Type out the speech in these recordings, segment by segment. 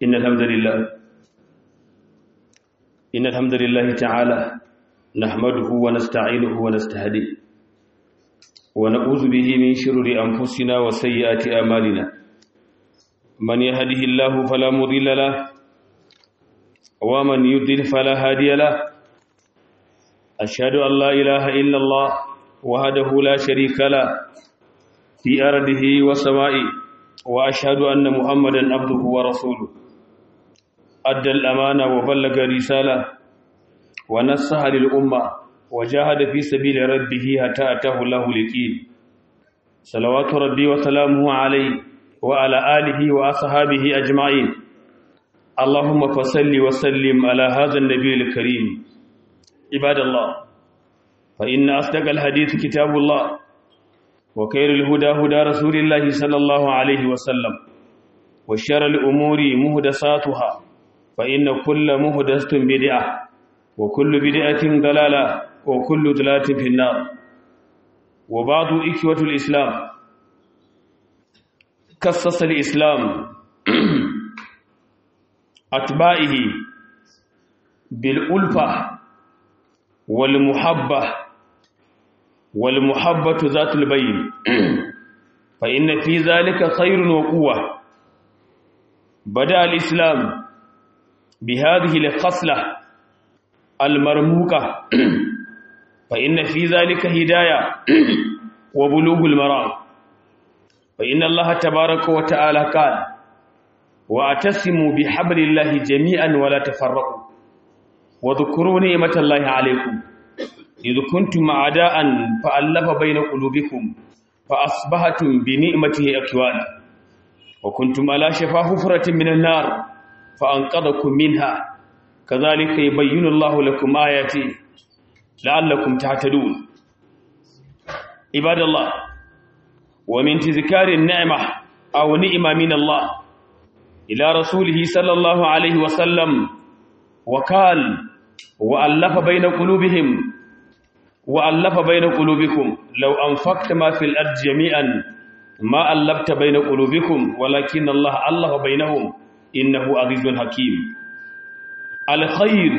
إن الحمد لله تعالى نحمده ونستعينه ونستهديه ونعوذ به من شرور أنفسنا وسيئات أعمالنا. من يهده الله فلا مضل له ومن يضلل فلا هادي له. أشهد أن لا إله إلا الله وحده لا شريك له في أرضه وسمائه، وأشهد أن محمدا عبده ورسوله أدى الأمانة وبلغ رسالة ونصح للأمة وجاهد في سبيل ربه حتى أتاه الله اليقين. صلوات ربي وسلامه عليه وعلى آله وأصحابه أجمعين. اللهم فصل وسلم على هذا النبي الكريم. عباد الله، فإن أصدق الحديث كتاب الله، وخير الهدى هدى رسول الله صلى الله عليه وسلم، وشر الأمور محدثاتها، فإن كل محدثة بدعة، وكل بدعة ضلالة، وكل ضلالة في النار. وبعض إخوة الإسلام، خصص الإسلام أتباعه بالألفة والمحبة ذات البين، فإن في ذلك خير وقوة. بدأ الإسلام بهذه الخصلة المرموقة، فإن في ذلك هداية وبلوغ المرام. فإن الله تبارك وتعالى قال: واعتصموا بحبل الله جميعا ولا تفرقوا واذكروا نعمة الله عليكم إذ كنتم أعداء فألف بين قلوبكم فأصبحتم بنعمته إخوانا وكنتم على شفا حفرة من النار فأنقذكم منها كذلك يبين الله لكم آياته لعلكم تهتدون. عباد الله، ومن تذكار النعمة أو نعمة من الله إلى رسوله صلى الله عليه وسلم، وقال: وألف بين قلوبكم لو أنفقت ما في الأرض جميعا ما ألفت بين قلوبكم ولكن الله ألف بينهم إنه عزيز حكيم. الخير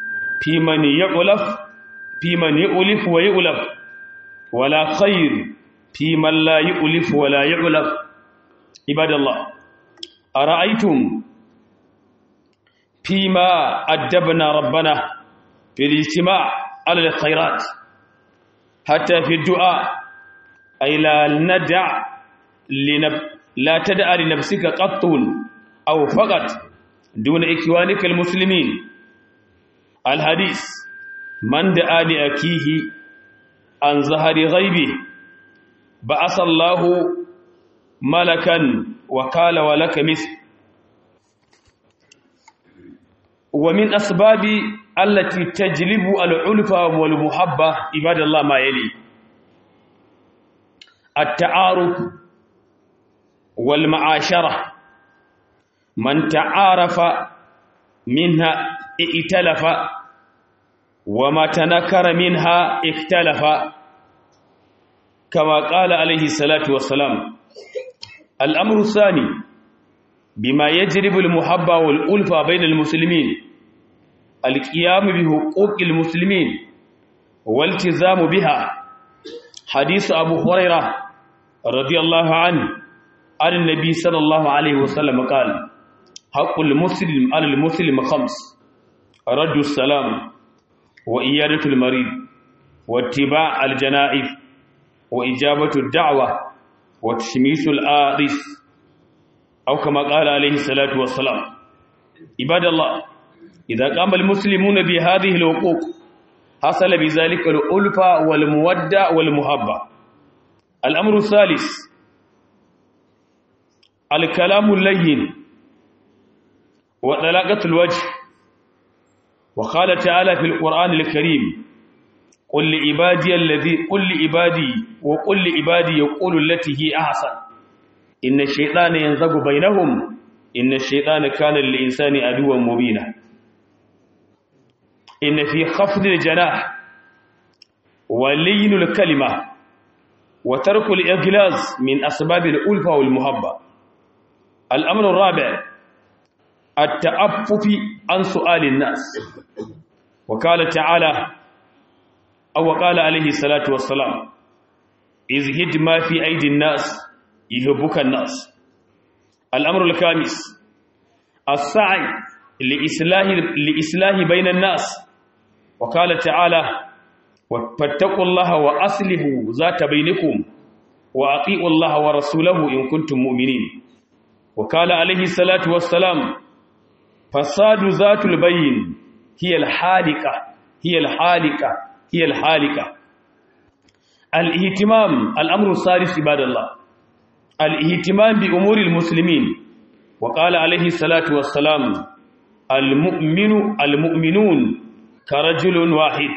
في من يؤلف ويؤلف، ولا خير في من لا يؤلف ولا يؤلف. عباد الله، أرأيتم فيما أدبنا ربنا في الاجتماع على الخيرات حتى في الدعاء، أي لا تدع لنفسك قط أو فقط دون إخوانك المسلمين. الحديث: من دعا لأخيه عن ظهر غيبه بعث الله ملكا وقال ولك مثل. ومن أسباب التي تجلب الألفة والمحبة عباد الله ما يلي: التعارف والمعاشرة. من تعارف منها ائتلف، وما تنكر منها اختلف، كما قال عليه الصلاة والسلام. الأمر الثاني بما يجلب المحبة والألفة بين المسلمين: القيام بحقوق المسلمين والتزام بها. حديث أبو هريرة رضي الله عنه عن النبي صلى الله عليه وسلم قال: حق المسلم على المسلم 5: رد السلام، وإيادة المريض، واتباع الجنائز، وإجابة الدعوة، وتشميس العاطس، أو كما قال عليه الصلاة والسلام. عباد الله، إذا قام المسلمون بهذه الحقوق حصل بذلك الألفة والمودة والمحبة. الأمر الثالث: الكلام اللين وطلاقة الوجه. وقال تعالى في القرآن الكريم: قل لعبادي يقول التي هي أحسن إن الشيطان ينزغ بينهم إن الشيطان كان للإنسان عدوا مبينا. إن في خفض الجناح ولين الكلمة وترك الإغلاظ من أسباب الألفة والمحبة. الأمر الرابع: التأفف عن سؤال الناس. وقال تعالى أو قال عليه الصلاة والسلام ازهد ما في أيدي الناس يهبك الناس. الأمر الخامس السعي لإصلاح بين الناس. وقال تعالى فاتقوا الله وأصلحوا ذات بينكم وأطيعوا الله ورسوله إن كنتم مؤمنين. وقال عليه الصلاة والسلام فساد ذات البين هي الحالقة هي الحالقة هي الحالقة. الاهتمام الأمر الثالث عباد الله الاهتمام بأمور المسلمين. وقال عليه الصلاة والسلام المؤمنون كرجل واحد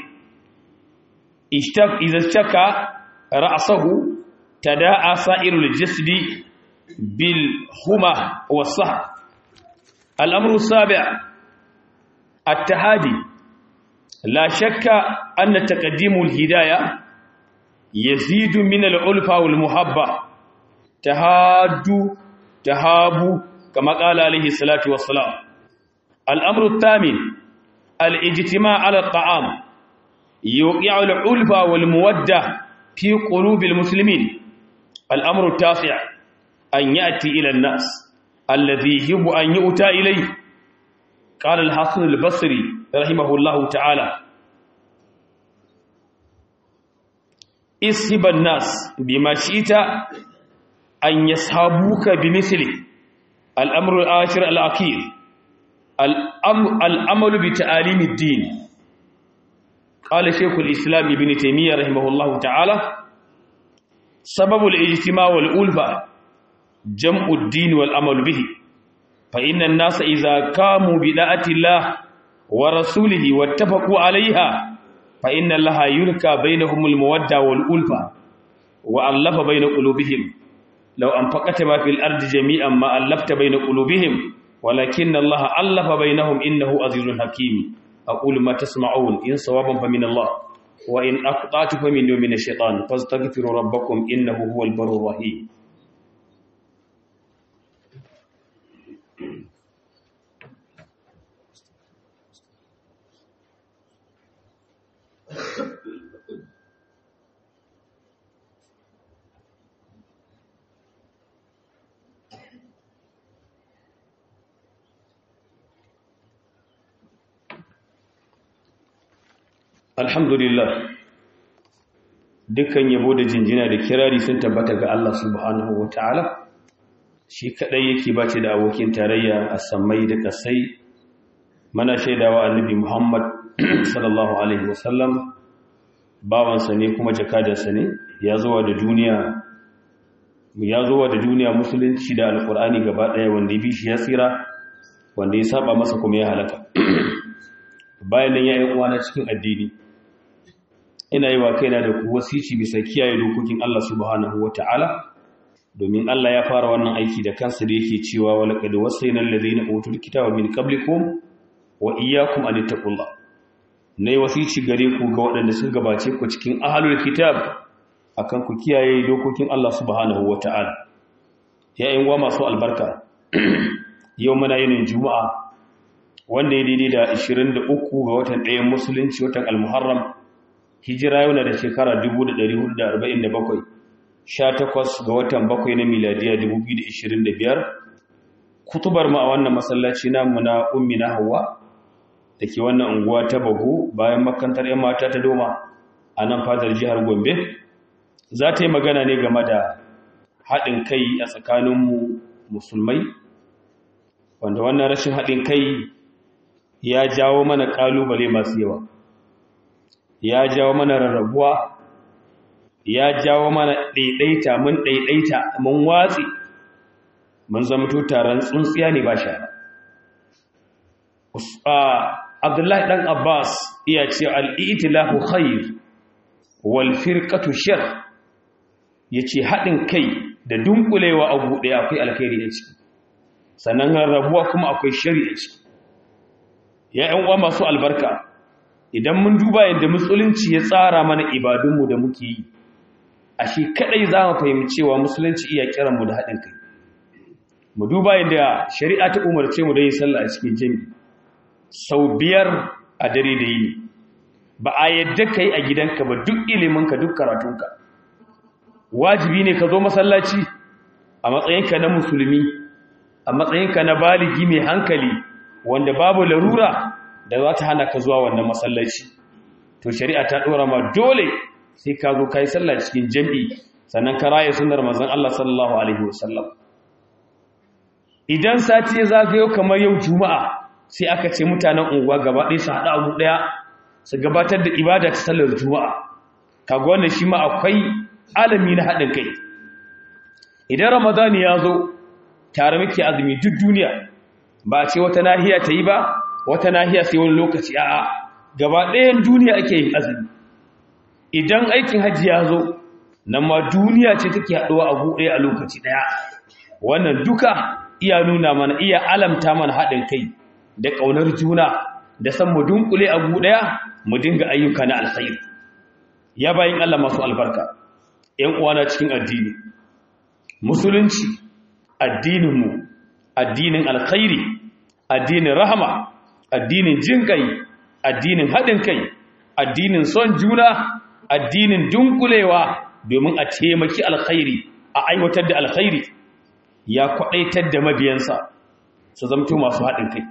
إذا اشتكى رأسه تداعى سائر الجسد بالحمى والسهر. الأمر السابع التحادي. لا شك أن تقديم الهداية يزيد من الألفة والمحبة. تهابوا كما قال عليه الصلاة والسلام. الأمر الثامن الاجتماع على الطعام يوقع الألفة والمودة في قلوب المسلمين. الأمر التاسع أن يأتي إلى الناس الذي يجب أن يؤتى إليه. قال الحسن البصري رحمه الله تعالى اسهب الناس بما شئت أن يسحبوك بمثله. الأمر العاشر الأخير الأمل بتعاليم الدين. قال شيخ الإسلام ابن تيمية رحمه الله تعالى سبب الاجتماع والألفة جمع الدين والأمل به، فإن الناس إذا قاموا بدعاة الله ورسوله واتفقوا عليها فإن الله يلقى بينهم المودة والألفة وألف بين قلوبهم. لو أنفقت ما في الأرض جميعا ما ألفت بين قلوبهم ولكن الله ألف بينهم إنه عزيز حكيم. أقول ما تسمعون إن صوابا فمن الله وإن أخطأت فمن الشيطان فاستغفروا ربكم إنه هو البر الرحيم. Alhamdulillah, dukkan yabo da jinjina da kirari sun tabbata ga Allah subhanahu wa ta'ala, shi kaɗai yake bace da abokin tarayya a sammai da ƙasai. Mana shaidawa annabi Muhammad sallallahu Alaihi wasallam bawansa ne kuma jakadarsa ne, ya zuwa da duniya musulunci da alƙur'ani gaba ɗaya, wanda ya bi shi ya tsira, wanda ya saba masa kuma ya halaka. Bayan nan ya yi uwana cikin addini, ina yi wa kaina da ku wasici bisa kiyaye dokokin Allah subhanahu wa ta'ala, domin Allah ya fara wannan aiki da kansa da yake cewa wa laqad wasayna alladhina utul kitaba min qablikum wa iyyakum an taqullah. Nayi wasici gare ku ga waɗanda sun gabace ku cikin ahlul kitab akan ku kiyaye dokokin Allah subhanahu wa ta'ala. Ya ƴan uwa masu albarka, yau muna yin juma'a wanda ya daidai da 23 ga watan ɗayan musulunci, watan al-muharram. Hijira yau na da shekara 1447, 18 ga watan 7 na miladiya 2025. Kutubar mu a wannan masallaci namu na ummi na Hawwa da ke wannan unguwa ta Bago bayan makarantar 'yan mata ta Doma a nan fadar jihar Gombe, za ta yi magana ne game da haɗin kai a tsakaninmu musulmai, wanda wannan rashin haɗin kai ya jawo mana ƙalubale masu yawa, ya jawo mana rarrabuwa, ya jawo mana ɗaiɗaita mun watsi, mun zamto taron tsuntsiya ne ba sha. Abdullahi ɗan Abbas iya ce al'itilahu khair wal firqatu shar, ya ce haɗin kai da dunkulewa a buɗe akwai alkhairi a ciki, sannan rarrabuwa kuma akwai shari a ciki. Ya ‘yan uwa masu albarka, idan mun duba yadda musulunci ya tsara mana ibadunmu da muke yi, a shi kaɗai za mu fahimci cewa musulunci iya kiranmu da haɗin kai. mu duba yadda shari'a ta umarce mu da yin sallah a cikin jami'i sau 5 a dare da yini. Ba a yadda kai a gidanka ba, duk iliminka duk karatunka wajibi ne ka zo masallaci a matsayinka na musulmi, a matsayinka na baligi mai hankali wanda babu larura da za ta hana ka zuwa wannan masallaci. To shari'a ta dora ma dole sai ka zo kai sallah cikin jami'i, sannan ka raye sunnar manzon Allah sallallahu alaihi wasallam. Idan sati ya zagayo kamar yau juma'a, sai aka ce mutanen unguwa gaba ɗaya su haɗa abu ɗaya su gabatar da ibada ta sallar juma'a. Kaga wannan shi ma akwai alami na haɗin kai. Idan Ramadan ya zo tare muke azumi duk duniya, ba a ce wata nahiya ta yi ba, wata nahiya sai wani lokaci, a'a gaba ɗayan duniya ake yin azumi. Idan aikin hajji ya zo, nan ma duniya ce take haɗuwa a buɗe a lokaci ɗaya. Wannan duka iya nuna mana, iya alamta mana haɗin kai da ƙaunar juna da san mu dunkule a ɗaya mu dinga ayyuka na alkhairi. Ya bayin Allah masu albarka, ‘yan uwana cikin addini, musulunci addininmu, addinin alkhairi, addinin rahama, addinin jinkai, addinin haɗin kai, addinin son juna, addinin dunkulewa domin a taimaki alkhairi, a aiwatar da alkhairi, ya kwaɗaitar da mabiyansa su zamto masu haɗin kai,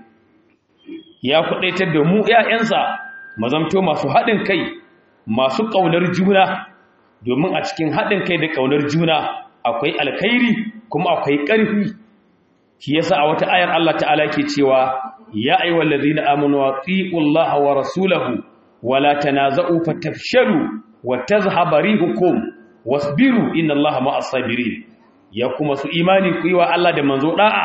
ya kwaɗaitar da mu ‘ya'yansa mu zamto masu haɗin kai, masu ƙaunar juna, domin a cikin haɗin kai da ƙaunar juna akwai alkhairi kuma akwai ƙarfi. Shi yasa a wata ayar Allah ta'ala ke cewa ya ayyuhal ladina amanu atiiullaha wa rasulahu wa la tanaza'u fatafshalu wa tazhaba rihukum wasbiru innallaha ma'as sabirin. Ya kuma su imani ku yi wa Allah da manzo da'a,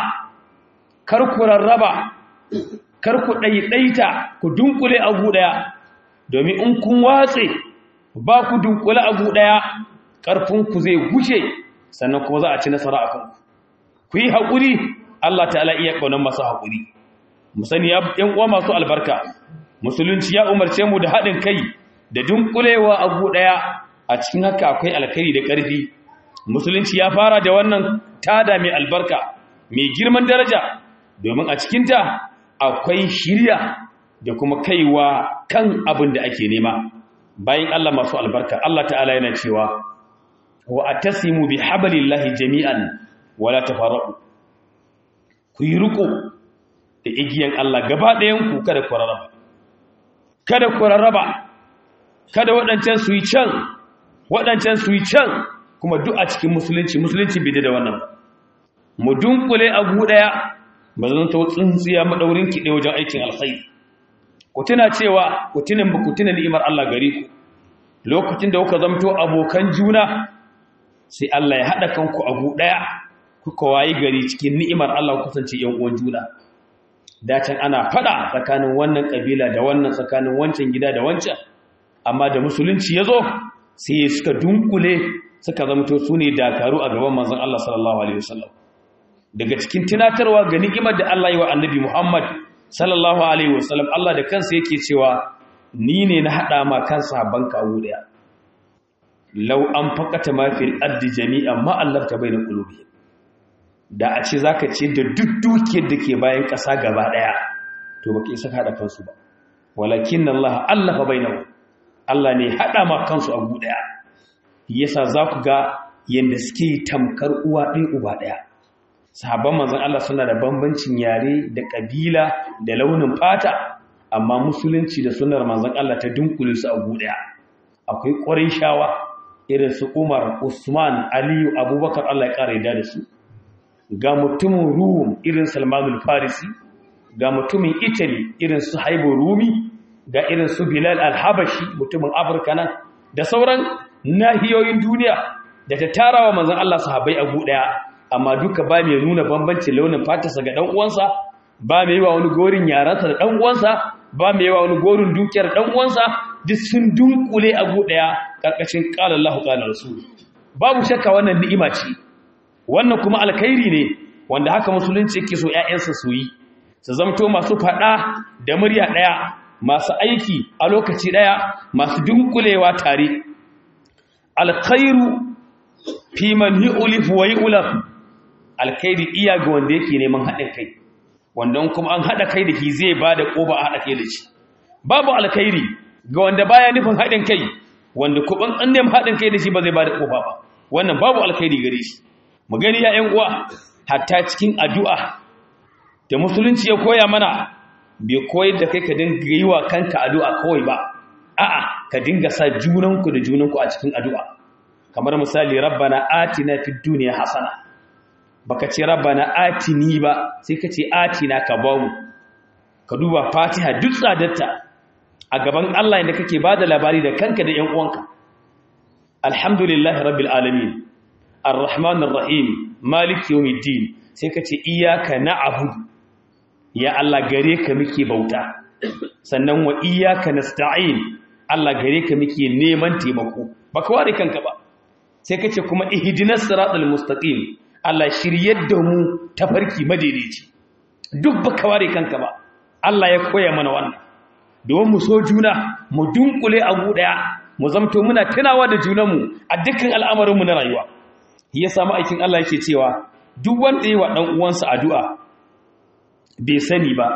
kar ku rarraba, kar ku ɗaiɗaita, ku dunkule abu ɗaya, domin in kun watse ba ku dunkule abu ɗaya ƙarfinku zai gushe, sannan kuma za a ci nasara a kanku. Ku yi haƙuri, Allah ta'ala iya ƙaunar masu haƙuri. Mu sani ‘yan uwa masu albarka, musulunci ya umarce mu da haɗin kai da dunkulewa abu ɗaya, a cikin haka akwai alkhairi da ƙarfi. Musulunci ya fara da wannan tada mai albarka, mai girman daraja, domin a cikinta akwai shirya da kuma kaiwa kan abin da ake nema. Bayan Allah masu albarka, Allah ta'ala yana cewa wa atasimu bi hablillahi jami'an wala tafarraqu. Ku yi riko da igiyan Allah gaba ɗayan ku, kada ku rarraba. Kada ku rarraba. Kada waɗancan su yi can, waɗancan su yi can, kuma duk a cikin musulunci bai da wannan. Mu dunkule abu ɗaya, ba zan ta tsintsiya madaurin ki ɗaya wajen aikin alkhairi. Ku tuna cewa ku tuna ni'imar Allah gare ku. Lokacin da kuka zamto abokan juna, sai Allah ya haɗa kanku abu ɗaya, kuka wayi gari cikin ni'imar Allah ku kasance ƴan uwan juna. Dacin ana faɗa tsakanin wannan kabila da wannan, tsakanin wancan gida da wancan, amma da musulunci ya zo sai suka dunkule, suka zamto su ne dakaru a gaban manzon Allah sallallahu alaihi wasallam. Daga cikin tunatarwa ga ni'imar da Allah yi wa annabi Muhammad sallallahu alaihi wasallam, Allah da kansa yake cewa ni ne na hada ma kansa banka abu daya. Law an faqata ma fil ardi jami'an ma allafta baina qulubi. Da a ce zaka ce da duk dukiyar da ke bayan kasa gaba daya, to baka isa hada kansu ba. Walakin Allah allafa bainahu. Allah ne hada ma kansu abu daya. Yasa za ku ga yanda suke tamkar uwa ɗaya uba ɗaya. Sahabban manzon Allah suna da bambancin yare da kabila da launin fata, amma musulunci da sunnar manzon Allah ta dunkule su a guɗaya. Akwai Qurayshawa irin su Umar, Usman, Ali, Abubakar, Allah ya ƙara yarda da su. Ga mutumin Rum irin Salman al-Farisi, ga mutumin Italy irin su Haibu Rumi, ga irin su Bilal al-Habashi mutumin Afirka nan, da sauran nahiyoyin duniya da ta tarawa manzon Allah sahabbai a guɗaya. Amma duka ba mai nuna bambancin launin fatarsa ga ɗan uwansa, ba mai yawa wani gorin yaransa da ɗan uwansa, ba mai yawa wani gorin dukiyar ɗan uwansa, duk sun dunkule a ɗaya ƙarƙashin qala Allahu qala Rasul. Babu shakka wannan ni'ima ce, wannan kuma alkhairi ne wanda haka musulunci yake so ƴaƴansa su yi, su zamto masu faɗa da murya ɗaya, masu aiki a lokaci ɗaya, masu dunkulewa tare. Alkhairu fi man yu'lif wa yu'laf. alkhairi iya ga wanda yake neman haɗin kai, wanda kuma an haɗa kai da shi zai ba da ƙoba a haɗa kai da shi. Babu alkhairi ga wanda baya nufin haɗin kai, wanda kuma an nemi haɗin kai da shi ba zai ba da ƙoba ba. Wannan babu alkhairi gare shi. Mu gani ya ƴan uwa, hatta cikin addu'a da musulunci ya koya mana, bai koyar da kai ka dinga yi wa kanka addu'a kawai ba. A'a, ka dinga sa junanku da junanku a cikin addu'a. Kamar misali, rabbana atina fid dunya hasana. Baka ce rabbana atini ba, sai ka ce atina ka bamu. Ka duba Fatiha duk tsadarta a gaban Allah inda kake bada labari da kanka da ƴan uwanka. Alhamdulillahi rabbil alamin, arrahmanir rahim, maliki yawmiddin. Sai ka ce iyyaka na'budu, ya Allah gare ka muke bauta. Sannan wa iyyaka nasta'in, Allah gare ka muke neman taimako. Baka ware kanka ba. Sai ka ce kuma ihdinas siratal mustaqim, Allah shiryar da mu tafarki madaidaici. Duk baka ware kanka ba. Allah ya koya mana wannan. Domin mu so juna, mu dunkule abu daya, mu zamto muna tunawa da junanmu a dukkan al'amarinmu na rayuwa. Ya samu aikin Allah yake cewa duk wanda yi wa dan uwansa addu'a bai sani ba,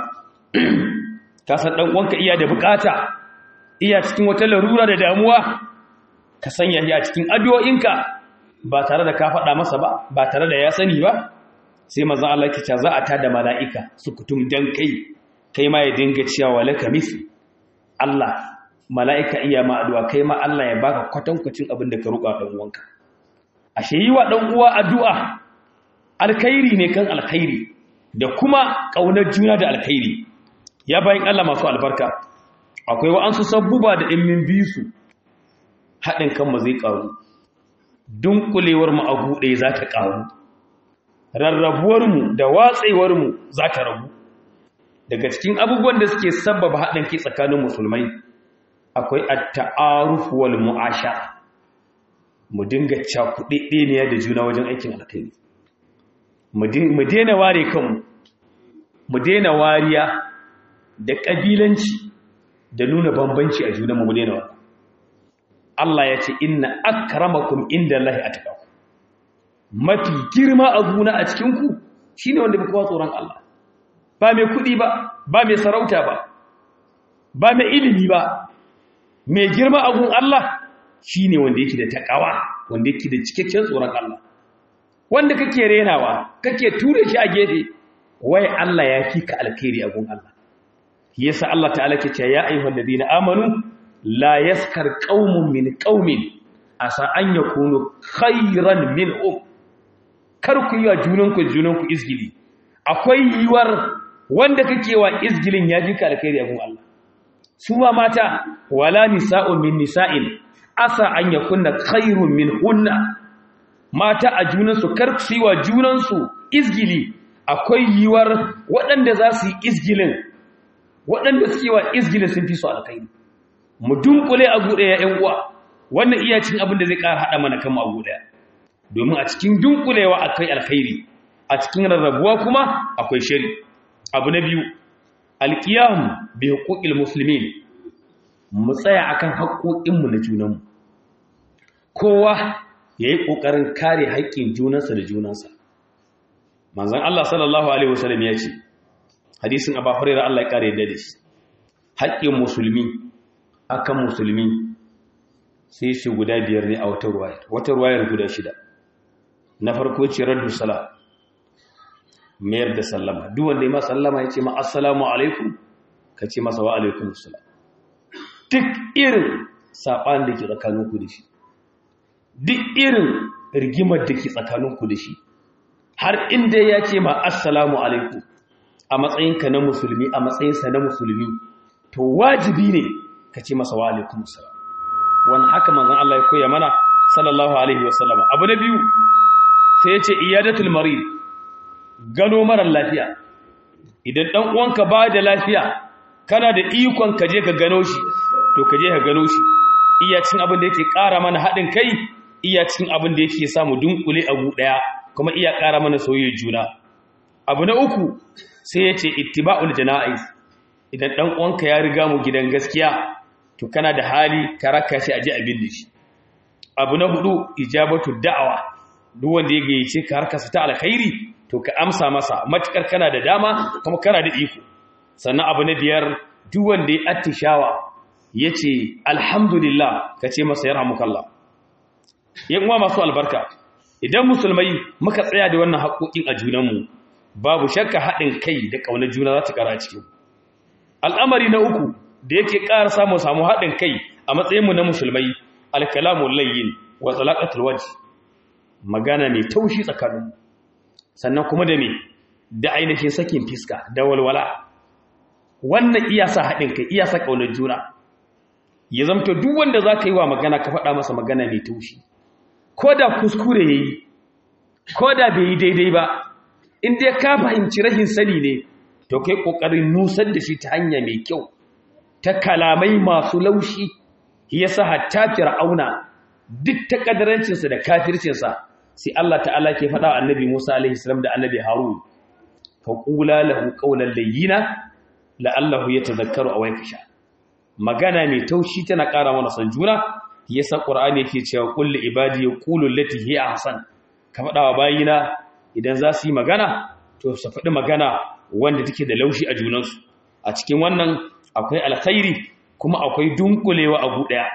ka san dan uwanka iya da bukata, iya cikin wata larura da damuwa, ka sanya shi a cikin addu'o'inka ba tare da ka faɗa masa ba tare da ya sani ba. Sai manzon Allah yake cewa za a tada mala'ika su kutum dan kai ma ya dinga cewa laka mithli. Allah, mala'ika iya ma addu'a, kai ma Allah ya baka kwatankwacin abin da ka roƙa dan uwanka. Ashe yi wa dan uwa addu'a alkhairi ne kan alkhairi, da kuma ƙaunar juna da alkhairi. Ya bayin Allah masu albarka, akwai wa'ansu sabbuba da in min bi su haɗin kanmu zai ƙaru, dunkulewar mu a buɗe za ta ƙaru, rarrabuwar mu da watsewar mu za ta rabu. Daga cikin abubuwan da suke sabbaba haɗin kai tsakanin musulmai akwai at-ta'aruf wal mu'ashara. Mu dinga cakuɗeɗeniya da juna wajen aikin alkhairi. Mu daina ware kanmu, mu daina wariya da ƙabilanci da nuna bambanci a junanmu, mu daina wannan. Allah ya ce inna akramakum indallahi atqakum. Mafi girma a guna a cikinku shine wanda bai kowa tsoron Allah. Ba mai kuɗi ba, ba mai sarauta ba, ba mai ilimi ba. Mai girma a gun Allah shine wanda yake da takawa, wanda yake da cikakken tsoron Allah. Wanda kake renawa, kake ture shi a gefe, wai Allah ya fi ka alkhairi a gun Allah. Yasa Allah ta'ala ke cewa ya ayyuhal ladina amanu la yaskar qaumun min qaumin asa an yakunu khayran minhum. Kar ku yi wa junanku izgili. Akwai yiwar wanda kake wa izgilin ya ji ka alkhairi a gun Allah. Su ma mata wala nisa'un min nisa'in asa an yakunna khayrun minhunna. Mata a junansu kar su yi wa junansu izgili. Akwai yiwar waɗanda za su yi izgilin, waɗanda suke wa izgilin sun fi su alkhairi. Mu dunkule a guɗe ya ƴan uwa, wannan iya cin abin da zai ƙara haɗa mana kanmu a guɗe. Domin a cikin dunkulewa akwai alkhairi, a cikin rarrabuwa kuma akwai shari. Abu na biyu, alqiyam bi huquqil muslimin. Mu tsaya akan haƙoƙinmu na junanmu. Kowa yayi ƙoƙarin kare haƙƙin junansa da junansa. Manzon Allah sallallahu alaihi wasallam ya ce, hadisin Abu Hurairah Allah ya kare yadda da shi, haƙƙin musulmi akan musulmi sai shi guda biyar ne a wata ruwayar guda shida. Na farko ce raddu salam, mayar da sallama. Duk wanda ya ma sallama ya ce ma assalamu alaikum, ka ce masa wa alaikum assalam. Duk irin saɓan da ke tsakaninku da shi, duk irin rigimar da ke tsakaninku da shi, har inda ya ce ma assalamu alaikum a matsayinka na musulmi, a matsayinsa na musulmi, to wajibi ne ka ce masa wa alaikum assalam. Wani haka manzon Allah ya koya mana sallallahu alaihi wasallam. Abu na biyu sai ya ce iyadatul marid, gano marar lafiya. Idan dan uwanka ba da lafiya, kana da ikon ka je ka gano shi, to ka je ka gano shi. Iya cin abin da yake ƙara mana haɗin kai, iya cin abin da yake samu dunkule abu ɗaya, kuma iya ƙara mana soyayya juna. Abu na uku sai ya ce ittiba'ul jana'iz. Idan dan uwanka ya riga mu gidan gaskiya, to kana da hali ka raka shi aje abin da shi. Abu na hudu ijabatu da'awa. duk wanda ya gayyace ka harkarsa ta alkhairi to ka amsa masa matukar kana da dama kuma kana da iko. Sannan abu na biyar, duk wanda ya attishawa yace alhamdulillah ka ce masa yarhamukallah. yan uwa masu albarka, idan musulmai muka tsaya da wannan haƙoƙin a junanmu, babu shakka haɗin kai da ƙaunar juna za ta ƙara cikin. Al'amari na uku da yake ƙara samu haɗin kai a matsayinmu na musulmai, alkalamun layyin wa talaqatul wajh, magana mai taushi tsakaninmu, sannan kuma da me da ainihin sakin fiska da walwala. Wannan iya sa haɗin kai, iya sa ƙaunar juna. Ya zamto duk wanda za ka yi wa magana ka faɗa masa magana mai taushi, ko da kuskure ya yi, ko da bai yi daidai ba, in dai ka fahimci rahin sani ne, to kai ƙoƙarin nusar da shi ta hanya mai kyau, ta kalamai masu laushi. Ya sa hatta Fir'auna duk ta ƙadarancinsa da kafircinsa, sai Allah ta'ala ke faɗa wa annabi Musa alaihi salam da annabi Harun, fa qula lahu qawlan layyina la'allahu yatadhakkaru aw yakhsha. Magana mai taushi tana ƙara mana san juna. Yasa Qur'ani yake cewa qul li ibadi yaqulu allati hiya ahsan, ka faɗa wa bayina idan za su yi magana to su faɗi magana wanda take da laushi a junansu. A cikin wannan akwai alkhairi kuma akwai dunkulewa a gu ɗaya.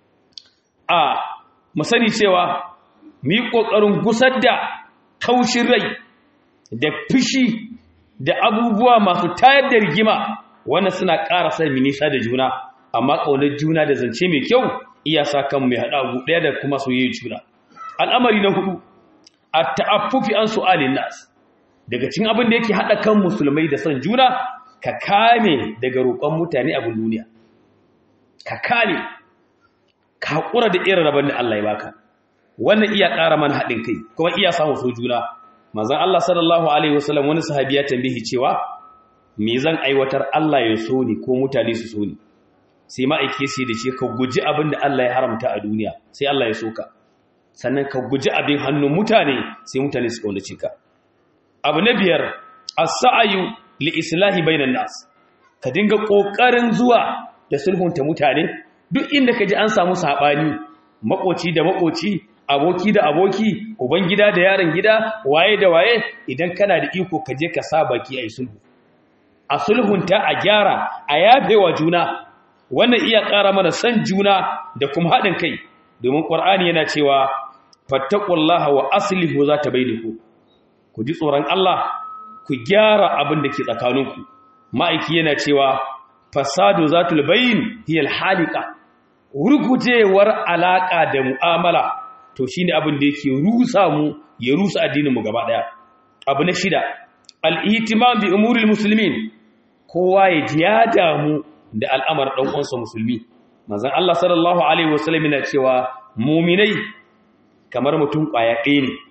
Mu sani cewa mu yi ƙoƙarin gusar da kaushin rai da fushi da abubuwa masu tayar da rigima, wannan suna ƙara sa mu nisa da juna, amma ƙaunar juna da zance mai kyau iya sa kan mai haɗa gu ɗaya da kuma soyayya juna. Al'amari na hudu, at-ta'affufi an su'alin nas. Daga cikin abin da yake haɗa kan musulmai da son juna, ka kame daga roƙon mutane abin duniya. Ka kame, ka haƙura da irin rabon da Allah ya baka. Wannan iya ƙara mana haɗin kai, kuma iya samun so juna. Manzon Allah sallallahu alaihi wasallam wani sahabi ya tambaye cewa, me zan aiwatar Allah ya so ni ko mutane su so ni? Sai ma'aike sai da shi ka guji abin da Allah ya haramta a duniya, sai Allah ya so ka. Sannan ka guji abin hannun mutane, sai mutane su kaunace ka. Abu na biyar, as-sa'yu li islahi bainan nas. Ka dinga kokarin zuwa da sulhunta mutane duk inda kaji an samu sabani, makoci da makoci, aboki da aboki, uban gida da yaron gida, waye da waye, idan kana da iko ka je ka sa baki ayi sulhu. A sulhunta, a gyara, a yafewa juna. Wannan iya ƙara mana san juna da kuma haɗin kai, domin Qur'ani yana cewa fattaqullaha wa aslihu zata bainakum. Ku ji tsoron Allah, ku gyara abin da ke tsakaninku. Ma'aiki yana cewa fasadu zatul bayn hiya al-halika. Rugujewar alaka da mu'amala to shine abin da yake rusa mu, ya rusa addinin mu gaba daya. Abu na shida, al-ihtimam bi umuril muslimin. Kowa ya ji ya damu da al'amar dan uwansa musulmi. Manzon Allah sallallahu alaihi wasallam yana cewa mu'minai kamar mutum kwaya ɗaya ne.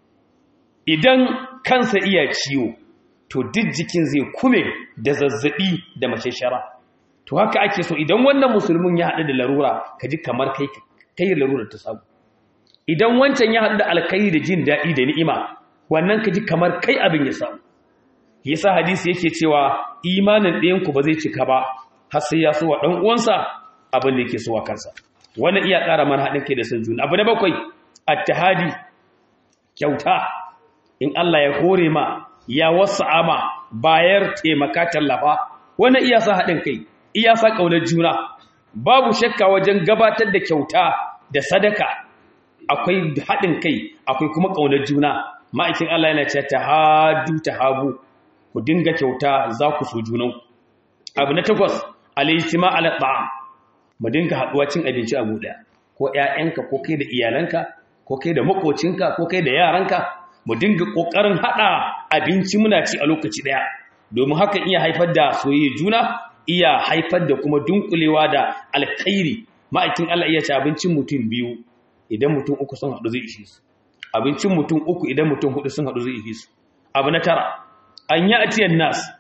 Idan kansa iya ciwo, to duk jikin zai kume da zazzabi da mashashara. To haka ake so idan wannan musulmin ya haɗu da larura, ka ji kamar kai larurar ta samu. Idan wancan ya haɗu da alkai da jin daɗi da ni'ima, wannan ka ji kamar kai abin ya samu. Yasa hadisi yake cewa imanin ɗayanku ba zai cika ba har sai ya so wa ɗan uwansa abin da yake so wa kansa. Wannan iya ƙara mana haɗin kai da san juna. Abu na bakwai, attihadi, kyauta. In Allah ya hore ma, ya wasa'a ma, bayar, taimaka, tallafa, wannan iya sa haɗin kai, iya sa ƙaunar juna. Babu shakka wajen gabatar da kyauta da sadaka akwai haɗin kai, akwai kuma ƙaunar juna. Ma'aikin Allah yana ce tahabu, ku dinga kyauta za ku so junan. Abu na takwas, al-ijtima' ala ta'am. Mu dinga haɗuwa cin abinci a guda, ko ƴaƴanka, ko kai da iyalanka, ko kai da makocinka, ko kai da yaranka. Mu dinga ƙoƙarin haɗa abinci muna ci a lokaci ɗaya, domin hakan iya haifar da soyayya juna, iya haifar da kuma dunkulewa da alkhairi. Ma'aikin Allah iya ci abincin mutum biyu idan mutum uku sun haɗu zai ishe su, abincin mutum uku idan mutum huɗu sun haɗu zai ishe su. Abu na tara, an ya'tiya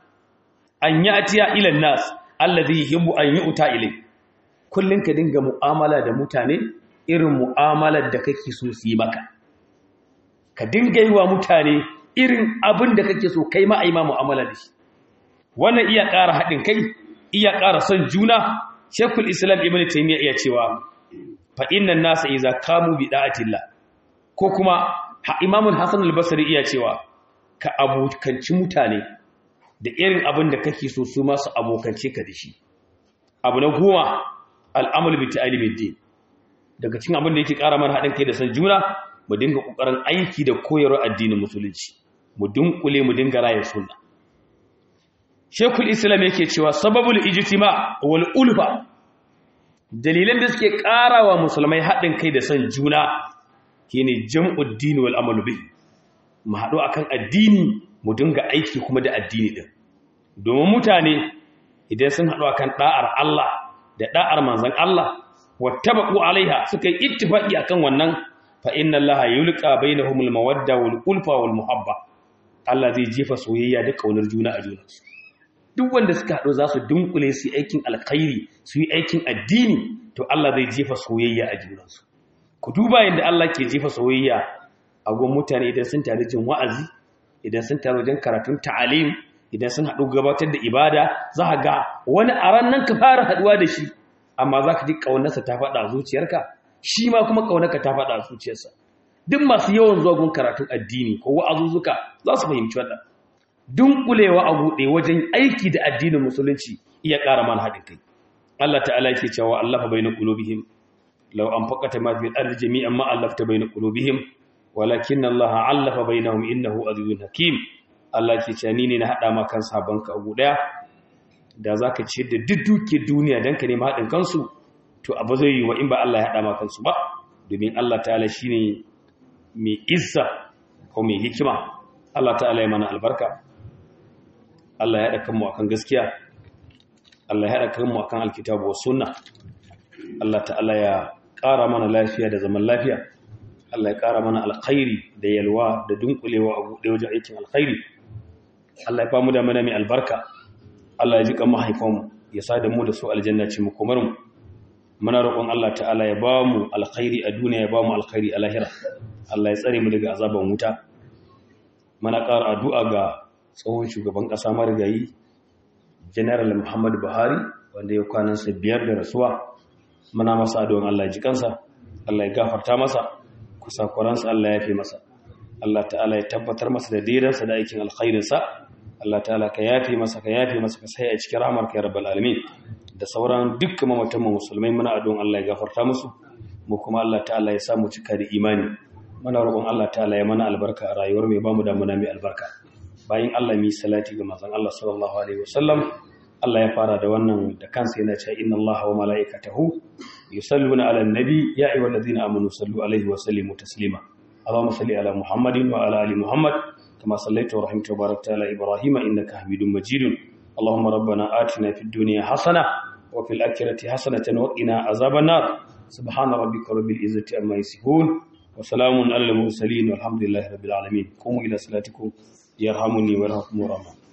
ila nas alladhi yuhibbu an yu'ta ilay. Kullun ka dinga mu'amala da mutane irin mu'amalar da kake so su yi maka. Ka dinga yi wa mutane irin abin da kake so kai ma ai ma mu'amala da shi. Wannan iya ƙara haɗin kai, iya ƙara son juna. Sheikhul Islam Ibn Taymiyyah iya cewa fa innan nasa idza qamu bi da'atillah, ko kuma Imam Hassan al-Basri iya cewa ka abokanci mutane da irin abin da kake so su masu abokance ka da shi. Abu na 10 al'amal bi ta'limid din. Daga cikin abin da yake ƙara mana haɗin kai da san juna, mu dinga ƙoƙarin aiki da koyarwar addinin musulunci, mu dunkule mu dinga rayar sunna. Sheikhul Islam yake cewa sababul ijtima wal ulfa, dalilan da suke ƙarawa musulmai haɗin kai da san juna shine jam'ud din wal amalu bi. Mu haɗu akan addini mu dinga aiki kuma da addini din. Domin mutane idan sun haɗu akan da'ar Allah da da'ar manzon Allah wattabaqu alaiha suka yi ittifaqi akan wannan fa inna allaha yulqa bainahumul mawadda wal ulfa wal muhabba. Allah zai jefa soyayya da kaunar juna a junansu. Duk wanda suka haɗu za su dunkule su aikin alkhairi su yi aikin addini, to Allah zai jefa soyayya a junansu. Ku duba yadda Allah ke jefa soyayya a gun mutane idan sun tare jin wa'azi, idan sun tare wajen karatun ta'alim, idan sun haɗu gabatar da ibada, za ka ga wani a ranar ka fara haɗuwa da shi, amma za ka ji ƙaunarsa ta faɗa a zuciyarka, shi ma kuma ƙaunarka ta faɗa a zuciyarsa. Duk masu yawan zuwa gun karatun addini ko wa'azuzzuka za su fahimci wannan. Dunkulewa a buɗe wajen aiki da addinin musulunci iya ƙara mana haɗin kai. Allah ta'ala yake cewa allafa baina qulubihim law anfaqata ma fil ardi jami'an ma allafta baina qulubihim walakin Allah allafa bainahum innahu azizun hakim. Allah yake cewa ni ne na haɗa ma kan sabanka a guɗaya, da zaka ci da duk duke duniya dan ka nemi haɗin kansu, to abu zai yi wa in ba Allah ya haɗa ma kansu ba, domin Allah ta'ala shine mai izza ko mai hikima. Allah ta'ala ya mana albarka, Allah ya haɗa kanmu akan gaskiya, Allah ya haɗa kanmu akan alkitabu wa sunna. Allah ta'ala ya ƙara mana lafiya da zaman lafiya, Allah ya ƙara mana alkhairi da yalwa da dunkulewa a buɗe wajen aikin alkhairi. Allah ya famu da mana mai albarka, Allah ya ji kan mahaifanmu ya sa da mu da su aljanna ce mu komarmu. Muna roƙon Allah ta'ala ya ba mu alkhairi a duniya, ya ba mu alkhairi a lahira. Allah ya tsare mu daga azaban wuta. Muna ƙara addu'a ga tsohon shugaban ƙasa marigayi General Muhammadu Buhari, wanda ya kwanansa 5 da rasuwa. Muna masa addu'an Allah ya ji kansa, Allah ya gafarta masa, kusakuransa Allah ya fi masa. Allah ta'ala ya tabbatar masa da daidansa da aikin alkhairinsa. Allah ta'ala ka yafe masa, ka sai a cikin rahmarka ya rabbal alamin. Da sauran dukkan mamatan mu musulmai muna addu'an Allah ya gafarta musu, mu kuma Allah ta'ala ya sa mu cika da imani. Muna roƙon Allah ta'ala ya mana albarka a rayuwar mai bamu da muna mai albarka. Bayan Allah mi salati ga manzon Allah sallallahu alaihi wasallam. Allah ya fara da wannan da kansa yana cewa inna Allaha wa malaikatahu yusalluna 'alan nabi ya ayyuhallazina amanu sallu alaihi wa sallimu taslima. Allahumma salli ala Muhammadin wa ala ali Muhammad kama sallaita wa rahimta wa barakta ala Ibrahim innaka Hamidum Majid. Allahumma rabbana atina fid dunya hasana wa fil akhirati hasanatan wa qina azaban nar. Subhana rabbika rabbil izzati amma yasifun. وسلام على المرسلين والحمد لله رب العالمين. قوموا إلى صلاتكم يرحمني ويرحمكم الرحمن.